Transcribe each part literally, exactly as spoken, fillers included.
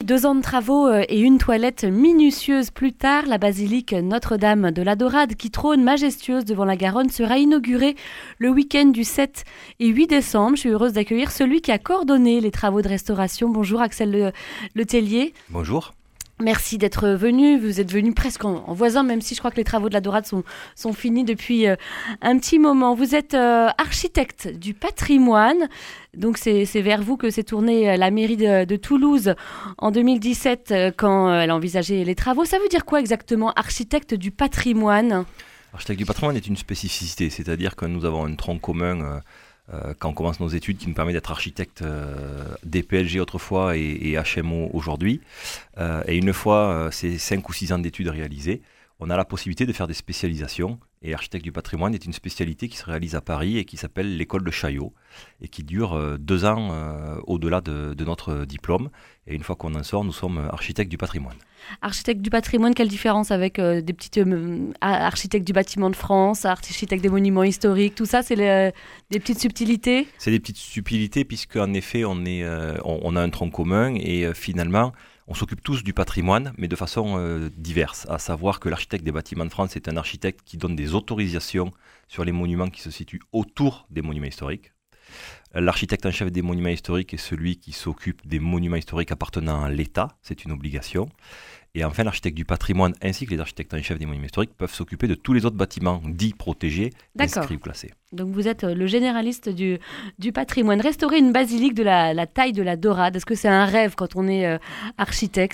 Deux ans de travaux et une toilette minutieuse plus tard, la basilique Notre-Dame de la Dorade, qui trône majestueuse devant la Garonne, sera inaugurée le week-end du sept et huit décembre. Je suis heureuse d'accueillir celui qui a coordonné les travaux de restauration. Bonjour Axel Le, Le Tellier. Bonjour. Merci d'être venu. Vous êtes venu presque en, en voisin, même si je crois que les travaux de la Dorade sont, sont finis depuis euh, un petit moment. Vous êtes euh, architecte du patrimoine. Donc c'est, c'est vers vous que s'est tournée la mairie de, de Toulouse en deux mille dix-sept euh, quand elle a envisagé les travaux. Ça veut dire quoi exactement, architecte du patrimoine ? Architecte du patrimoine est une spécificité, c'est-à-dire que nous avons un tronc commun euh, euh, quand on commence nos études qui nous permet d'être architecte euh, D P L G autrefois et, et H M O aujourd'hui. Euh, et une fois euh, ces cinq ou six ans d'études réalisées, on a la possibilité de faire des spécialisations. Et architecte du patrimoine est une spécialité qui se réalise à Paris et qui s'appelle l'école de Chaillot et qui dure euh, deux ans euh, au-delà de, de notre diplôme. Et une fois qu'on en sort, nous sommes architectes du patrimoine. Architecte du patrimoine, quelle différence avec euh, des petites euh, architectes du bâtiment de France, architectes des monuments historiques, tout ça, c'est les, des petites subtilités ? C'est des petites subtilités puisqu'en effet, on, est, euh, on, on a un tronc commun et euh, finalement, on s'occupe tous du patrimoine, mais de façon euh, diverse, à savoir que l'architecte des bâtiments de France est un architecte qui donne des autorisations sur les monuments qui se situent autour des monuments historiques. L'architecte en chef des monuments historiques est celui qui s'occupe des monuments historiques appartenant à l'État, c'est une obligation. Et enfin, l'architecte du patrimoine ainsi que les architectes en chef des monuments historiques peuvent s'occuper de tous les autres bâtiments dits protégés, D'accord. inscrits ou classés. Donc vous êtes le généraliste du, du patrimoine. Restaurer une basilique de la, la taille de la Dorade, est-ce que c'est un rêve quand on est euh, architecte ?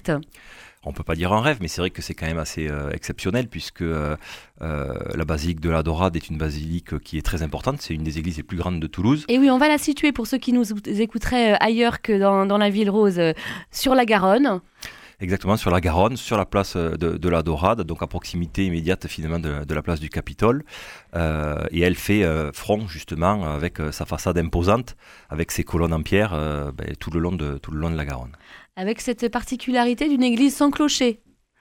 On ne peut pas dire un rêve, mais c'est vrai que c'est quand même assez euh, exceptionnel puisque euh, euh, la basilique de la Dorade est une basilique qui est très importante. C'est une des églises les plus grandes de Toulouse. Et oui, on va la situer pour ceux qui nous écouteraient ailleurs que dans, dans la ville rose, euh, sur la Garonne. Exactement, sur la Garonne, sur la place de, de la Dorade, donc à proximité immédiate finalement de, de la place du Capitole. Euh, et elle fait euh, front justement avec euh, sa façade imposante, avec ses colonnes en pierre euh, ben, tout le long de, tout le long de la Garonne. Avec cette particularité d'une église sans clocher.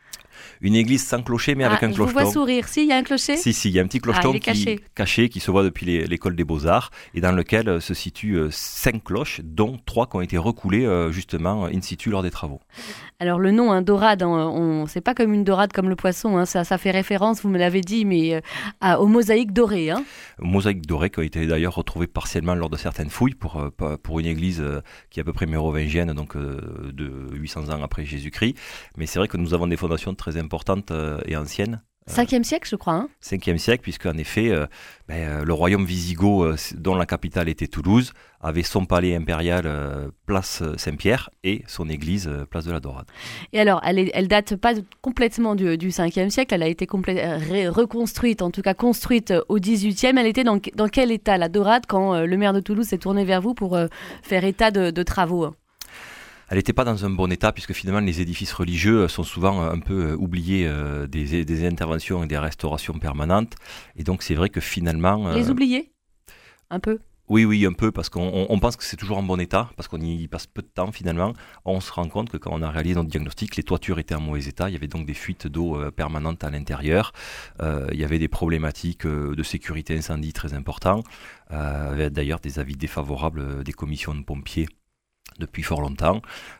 Une église sans clocher, mais avec ah, un clocheton. Je vous vois sourire. Si, il y a un clocher ? Si, si, il y a un petit clocheton ah, qui caché. caché qui se voit depuis les, l'école des Beaux-Arts et dans lequel euh, se situent euh, cinq cloches, dont trois qui ont été recoulées euh, justement in situ lors des travaux. Alors le nom, hein, dorade, hein, on, c'est pas comme une dorade comme le poisson, hein, ça, ça fait référence, vous me l'avez dit, mais euh, à, aux mosaïques dorées. Hein. Aux mosaïques dorées qui ont été d'ailleurs retrouvées partiellement lors de certaines fouilles pour, euh, pour une église euh, qui est à peu près mérovingienne, donc euh, de huit cents ans après Jésus-Christ. Mais c'est vrai que nous avons des fondations très importantes euh, et anciennes. Cinquième siècle, je crois. Hein. Cinquième siècle, puisque en effet, euh, ben, le royaume wisigoth, euh, dont la capitale était Toulouse, avait son palais impérial euh, place Saint-Pierre et son église euh, place de la Dorade. Et alors, elle, est, elle date pas complètement du, du cinquième siècle, elle a été complè- ré- reconstruite, en tout cas construite au dix-huitième. Elle était dans, dans quel état, la Dorade, quand euh, le maire de Toulouse s'est tourné vers vous pour euh, faire état de, de travaux ? Elle n'était pas dans un bon état puisque finalement les édifices religieux sont souvent un peu oubliés euh, des, des interventions et des restaurations permanentes. Et donc c'est vrai que finalement... Euh... Les oubliés ? Un peu ? Oui, oui, un peu, parce qu'on on, on pense que c'est toujours en bon état, parce qu'on y passe peu de temps finalement. On se rend compte que quand on a réalisé notre diagnostic, les toitures étaient en mauvais état, il y avait donc des fuites d'eau euh, permanentes à l'intérieur, euh, il y avait des problématiques euh, de sécurité incendie très importantes, euh, d'ailleurs des avis défavorables des commissions de pompiers depuis fort longtemps.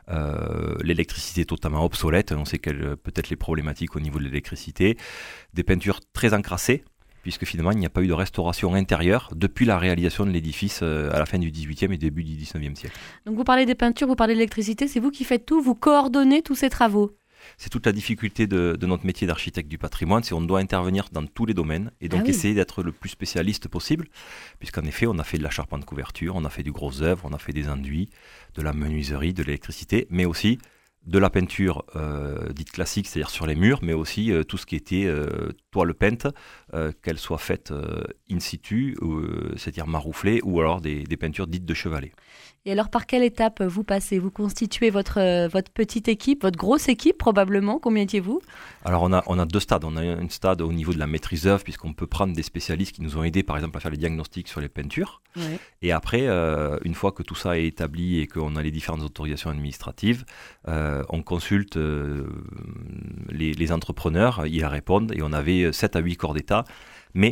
Euh, l'électricité est totalement obsolète, on sait quelles peut-être les problématiques au niveau de l'électricité, des peintures très encrassées, puisque finalement il n'y a pas eu de restauration intérieure depuis la réalisation de l'édifice euh, à la fin du dix-huitième et début du dix-neuvième siècle. Donc vous parlez des peintures, vous parlez de l'électricité, c'est vous qui faites tout, vous coordonnez tous ces travaux ? C'est toute la difficulté de, de notre métier d'architecte du patrimoine, c'est qu'on doit intervenir dans tous les domaines et donc ah oui. essayer d'être le plus spécialiste possible, puisqu'en effet on a fait de la charpente couverture, on a fait du gros œuvre, on a fait des enduits, de la menuiserie, de l'électricité, mais aussi de la peinture euh, dite classique, c'est-à-dire sur les murs, mais aussi euh, tout ce qui était euh, toile peinte, euh, qu'elle soit faite euh, in situ, euh, c'est-à-dire marouflée, ou alors des, des peintures dites de chevalet. Et alors, par quelle étape vous passez ? Vous constituez votre, euh, votre petite équipe, votre grosse équipe probablement. Combien étiez-vous ? Alors, on a, on a deux stades. On a un stade au niveau de la maîtrise d'œuvre, puisqu'on peut prendre des spécialistes qui nous ont aidés, par exemple, à faire les diagnostics sur les peintures. Ouais. Et après, euh, une fois que tout ça est établi et qu'on a les différentes autorisations administratives, euh, on consulte euh, les, les entrepreneurs, ils répondent, et on avait sept à huit corps d'État. Mais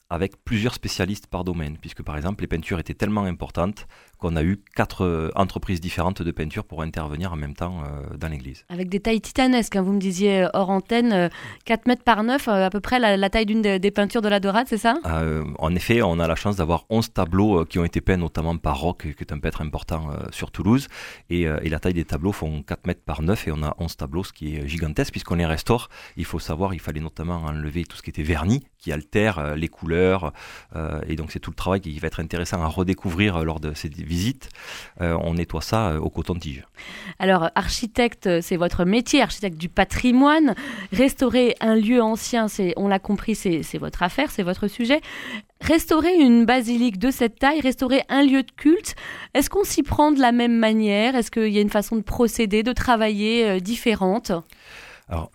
avec plusieurs spécialistes par domaine, puisque par exemple les peintures étaient tellement importantes qu'on a eu quatre euh, entreprises différentes de peinture pour intervenir en même temps euh, dans l'église. Avec des tailles titanesques, hein, vous me disiez hors antenne, euh, quatre mètres par neuf, euh, à peu près la, la taille d'une de, des peintures de la Dorade, c'est ça ? euh, En effet, on a la chance d'avoir onze tableaux euh, qui ont été peints notamment par Roch, qui est un peintre important euh, sur Toulouse, et, euh, et la taille des tableaux font quatre mètres par neuf, et on a onze tableaux, ce qui est gigantesque, puisqu'on les restaure. Il faut savoir, il fallait notamment enlever tout ce qui était vernis, qui altère euh, les couleurs, euh, et donc c'est tout le travail qui va être intéressant à redécouvrir euh, lors de ces visites. Euh, on nettoie ça euh, au coton-tige. Alors, architecte, c'est votre métier, architecte du patrimoine. Restaurer un lieu ancien, c'est, on l'a compris, c'est, c'est votre affaire, c'est votre sujet. Restaurer une basilique de cette taille, restaurer un lieu de culte, est-ce qu'on s'y prend de la même manière ? Est-ce qu'il y a une façon de procéder, de travailler euh, différente ? Alors,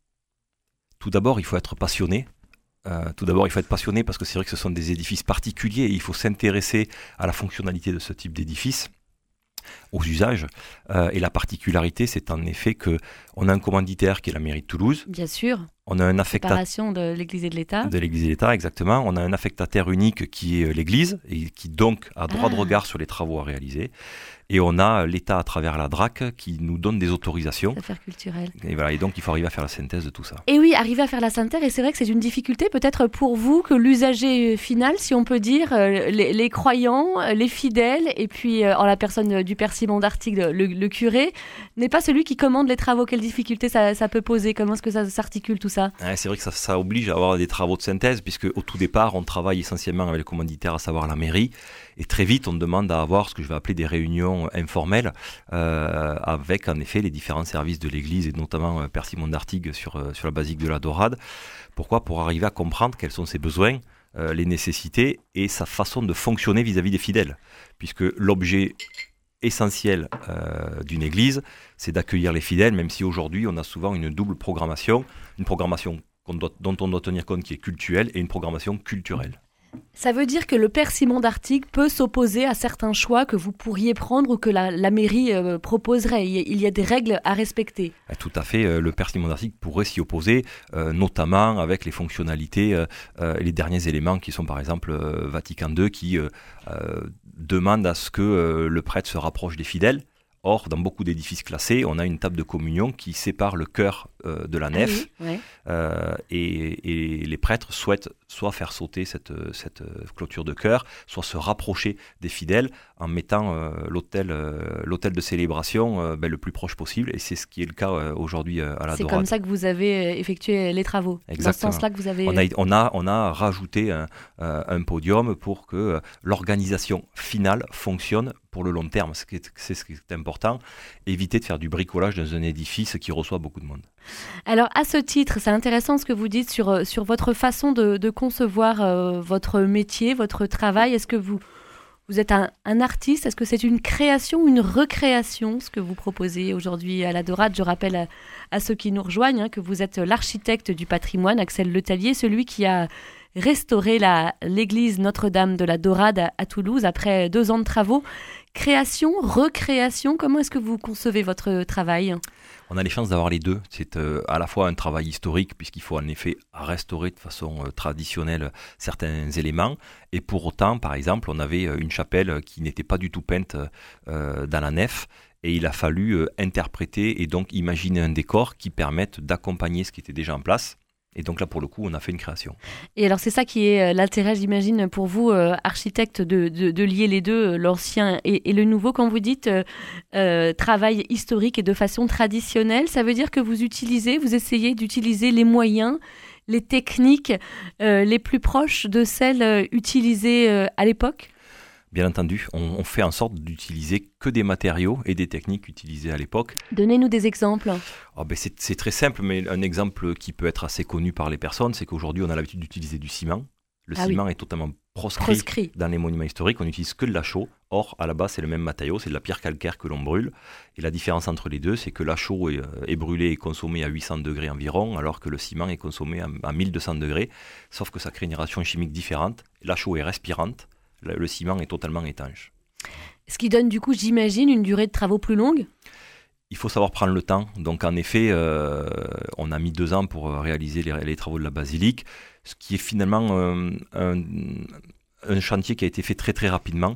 tout d'abord, il faut être passionné. Euh, tout d'abord, il faut être passionné parce que c'est vrai que ce sont des édifices particuliers et il faut s'intéresser à la fonctionnalité de ce type d'édifice, aux usages. Euh, et la particularité, c'est en effet qu'on a un commanditaire qui est la mairie de Toulouse. Bien sûr. On a un affectataire Séparation de l'Église et de l'État. De l'Église et de l'État, exactement. On a un affectataire unique qui est l'Église et qui donc a droit ah. de regard sur les travaux à réaliser. Et on a l'État à travers la D R A C qui nous donne des autorisations. Affaires culturelles. Et voilà, et donc il faut arriver à faire la synthèse de tout ça. Et oui, arriver à faire la synthèse, et c'est vrai que c'est une difficulté peut-être pour vous que l'usager final, si on peut dire, les, les croyants, les fidèles, et puis en la personne du Père Simon d'Artigues, le, le curé, n'est pas celui qui commande les travaux. Quelles difficultés ça, ça peut poser ? Comment est-ce que ça s'articule tout ça ? Ouais, c'est vrai que ça, ça oblige à avoir des travaux de synthèse, puisque au tout départ, on travaille essentiellement avec le commanditaire, à savoir la mairie, et très vite, on demande à avoir ce que je vais appeler des réunions informelles, euh, avec en effet les différents services de l'Église, et notamment euh, Père Simon d'Artigues sur, euh, sur la basilique de la Dorade. Pourquoi ? Pour arriver à comprendre quels sont ses besoins, euh, les nécessités, et sa façon de fonctionner vis-à-vis des fidèles, puisque l'objet essentiel euh, d'une église, c'est d'accueillir les fidèles, même si aujourd'hui on a souvent une double programmation, une programmation qu'on doit, dont on doit tenir compte qui est cultuelle et une programmation culturelle. Ça veut dire que le Père Simon d'Artigues peut s'opposer à certains choix que vous pourriez prendre ou que la, la mairie euh, proposerait. Il y a des règles à respecter. Tout à fait. Le Père Simon d'Artigues pourrait s'y opposer, euh, notamment avec les fonctionnalités et euh, les derniers éléments qui sont par exemple euh, Vatican deux qui euh, euh, demande à ce que euh, le prêtre se rapproche des fidèles. Or, dans beaucoup d'édifices classés, on a une table de communion qui sépare le chœur euh, de la nef. Ah oui, ouais. euh, et, et les prêtres souhaitent soit faire sauter cette, cette clôture de chœur, soit se rapprocher des fidèles en mettant euh, l'autel, euh, l'autel de célébration euh, ben, le plus proche possible. Et c'est ce qui est le cas euh, aujourd'hui euh, à la C'est Dorade. comme ça que vous avez effectué les travaux. Exactement. Dans ce sens-là que vous avez... On a, on a, on a rajouté un, un podium pour que euh, l'organisation finale fonctionne pour le long terme. C'est, c'est ce qui est important. Éviter de faire du bricolage dans un édifice qui reçoit beaucoup de monde. Alors, à ce titre, c'est intéressant ce que vous dites sur, sur votre façon de, de concevoir euh, votre métier, votre travail. Est-ce que vous, vous êtes un, un artiste ? Est-ce que c'est une création, une recréation, ce que vous proposez aujourd'hui à la Dorade ? Je rappelle à, à ceux qui nous rejoignent hein, que vous êtes l'architecte du patrimoine, Axel Letellier, celui qui a restauré la, l'église Notre-Dame de la Dorade à, à Toulouse après deux ans de travaux. Création, recréation, comment est-ce que vous concevez votre travail ? On a les chances d'avoir les deux. C'est euh, à la fois un travail historique, puisqu'il faut en effet restaurer de façon euh, traditionnelle certains éléments. Et pour autant, par exemple, on avait une chapelle qui n'était pas du tout peinte euh, dans la nef. Et il a fallu euh, interpréter et donc imaginer un décor qui permette d'accompagner ce qui était déjà en place. Et donc là, pour le coup, on a fait une création. Et alors, c'est ça qui est l'intérêt, j'imagine, pour vous, euh, architecte, de, de, de lier les deux, l'ancien et, et le nouveau. Quand vous dites euh, euh, travail historique et de façon traditionnelle, ça veut dire que vous utilisez, vous essayez d'utiliser les moyens, les techniques euh, les plus proches de celles euh, utilisées euh, à l'époque ? Bien entendu, on, on fait en sorte d'utiliser que des matériaux et des techniques utilisées à l'époque. Donnez-nous des exemples. Oh ben c'est, c'est très simple, mais un exemple qui peut être assez connu par les personnes, c'est qu'aujourd'hui on a l'habitude d'utiliser du ciment. Le ah ciment oui. est totalement proscrit, proscrit dans les monuments historiques. On n'utilise que de la chaux. Or, à la base, c'est le même matériau, c'est de la pierre calcaire que l'on brûle. Et la différence entre les deux, c'est que la chaux est, est brûlée et consommée à huit cents degrés environ, alors que le ciment est consommé à, à mille deux cents degrés, sauf que ça crée une réaction chimique différente. La chaux est respirante. Le ciment est totalement étanche. Ce qui donne du coup, j'imagine, une durée de travaux plus longue ? Il faut savoir prendre le temps. Donc en effet, euh, on a mis deux ans pour réaliser les, les travaux de la basilique. ce qui est finalement euh, un, un chantier qui a été fait très très rapidement,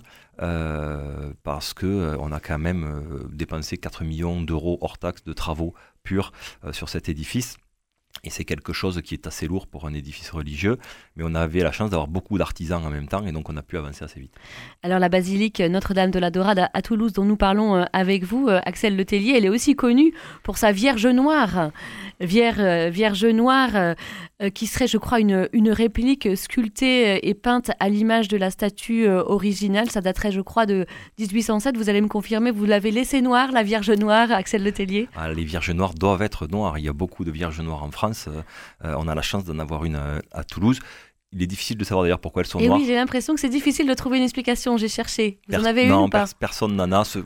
euh, parce qu'on euh, a quand même euh, dépensé quatre millions d'euros hors taxes de travaux purs euh, sur cet édifice. Et c'est quelque chose qui est assez lourd pour un édifice religieux, mais on avait la chance d'avoir beaucoup d'artisans en même temps, et donc on a pu avancer assez vite. Alors la basilique Notre-Dame de la Dorade à, à Toulouse, dont nous parlons euh, avec vous, euh, Axel Letellier, elle est aussi connue pour sa Vierge Noire. Vier, euh, Vierge Noire, euh, euh, qui serait, je crois, une, une réplique sculptée et peinte à l'image de la statue euh, originale. Ça daterait, je crois, de dix-huit cent sept. Vous allez me confirmer, vous l'avez laissée noire, la Vierge Noire, Axel Letellier? Ah, les Vierges Noires doivent être noires. Il y a beaucoup de Vierges Noires en France. Euh, on a la chance d'en avoir une à, à Toulouse. Il est difficile de savoir d'ailleurs pourquoi elles sont Et noires. oui, j'ai l'impression que c'est difficile de trouver une explication. J'ai cherché. Vous Pers- en avez non, une ou pas? pers- personne n'en a. Ce,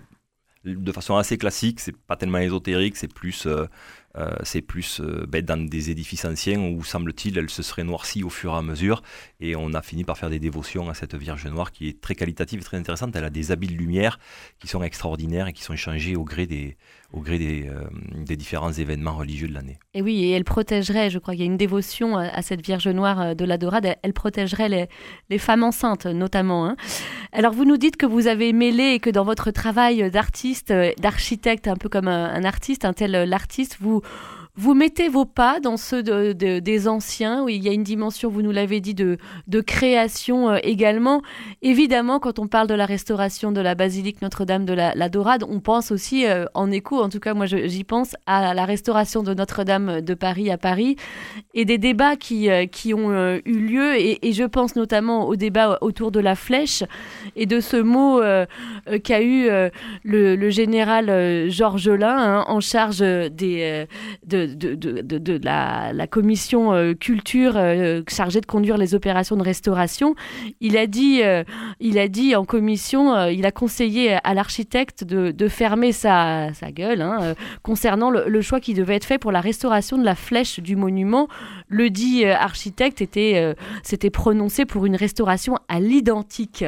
de façon assez classique, c'est pas tellement ésotérique, c'est plus, euh, euh, c'est plus euh, ben, dans des édifices anciens où, semble-t-il, elle se serait noircie au fur et à mesure. Et on a fini par faire des dévotions à cette Vierge Noire qui est très qualitative et très intéressante. Elle a des habits de lumière qui sont extraordinaires et qui sont changés au gré des, au gré des, euh, des différents événements religieux de l'année. Et oui, et elle protégerait, je crois qu'il y a une dévotion à, à cette Vierge Noire de la Dorade, elle, elle protégerait les, les femmes enceintes notamment. Hein. Alors vous nous dites que vous avez mêlé et que dans votre travail d'artiste, d'architecte, un peu comme un, un artiste, un tel l'artiste, vous... Vous mettez vos pas dans ceux de, de, des anciens, où il y a une dimension, vous nous l'avez dit, de, de création euh, également. Évidemment, quand on parle de la restauration de la basilique Notre-Dame de la, la Dorade, on pense aussi, euh, en écho, en tout cas moi je, j'y pense, à la restauration de Notre-Dame de Paris à Paris, et des débats qui, euh, qui ont euh, eu lieu, et, et je pense notamment au débat autour de la flèche, et de ce mot euh, euh, qu'a eu euh, le, le général euh, Georges Lain, hein, en charge des, euh, de De, de, de, de la, la commission euh, culture euh, chargée de conduire les opérations de restauration. Il a dit, euh, il a dit en commission, euh, il a conseillé à l'architecte de, de fermer sa, sa gueule hein, euh, concernant le, le choix qui devait être fait pour la restauration de la flèche du monument. Le dit euh, architecte était, euh, s'était prononcé pour une restauration à l'identique.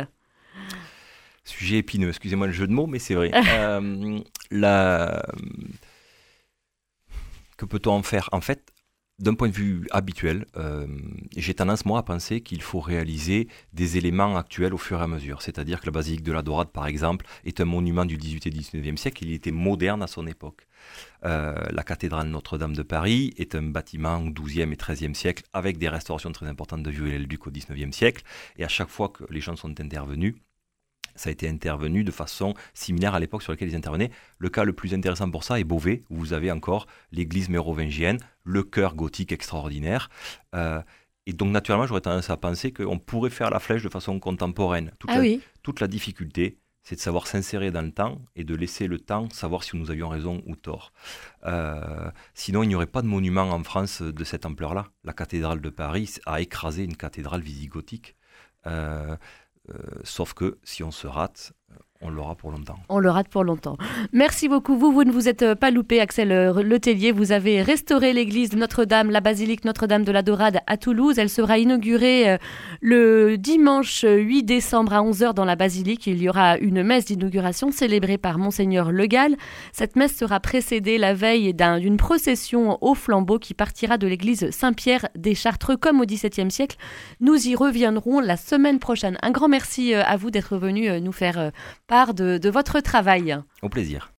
Sujet épineux, excusez-moi le jeu de mots, mais c'est vrai. euh, la... Que peut-on en faire? En fait, d'un point de vue habituel, euh, j'ai tendance, moi, à penser qu'il faut réaliser des éléments actuels au fur et à mesure. C'est-à-dire que la basilique de la Dorade, par exemple, est un monument du dix-huitième et dix-neuvième siècle. Il était moderne à son époque. Euh, la cathédrale Notre-Dame de Paris est un bâtiment au douzième et treizième siècle avec des restaurations très importantes de Viollet-le-Duc au dix-neuvième siècle. Et à chaque fois que les gens sont intervenus, ça a été intervenu de façon similaire à l'époque sur laquelle ils intervenaient. Le cas le plus intéressant pour ça est Beauvais, où vous avez encore l'église mérovingienne, le chœur gothique extraordinaire. Euh, et donc, naturellement, j'aurais tendance à penser qu'on pourrait faire la flèche de façon contemporaine. Toute, ah la, oui. toute la difficulté, c'est de savoir s'insérer dans le temps et de laisser le temps savoir si nous avions raison ou tort. Euh, sinon, il n'y aurait pas de monument en France de cette ampleur-là. La cathédrale de Paris a écrasé une cathédrale visigothique. Euh, Euh, sauf que si on se rate, on l'aura pour longtemps. On le rate pour longtemps. Merci beaucoup. Vous, vous ne vous êtes pas loupé, Axel Letellier. Vous avez restauré l'église de Notre-Dame, la basilique Notre-Dame de la Dorade à Toulouse. Elle sera inaugurée le dimanche huit décembre à onze heures dans la basilique. Il y aura une messe d'inauguration célébrée par Monseigneur Le Gall. Cette messe sera précédée la veille d'un, d'une procession au flambeau qui partira de l'église Saint-Pierre des Chartreux comme au dix-septième siècle. Nous y reviendrons la semaine prochaine. Un grand merci à vous d'être venu nous faire part de, de votre travail. Au plaisir.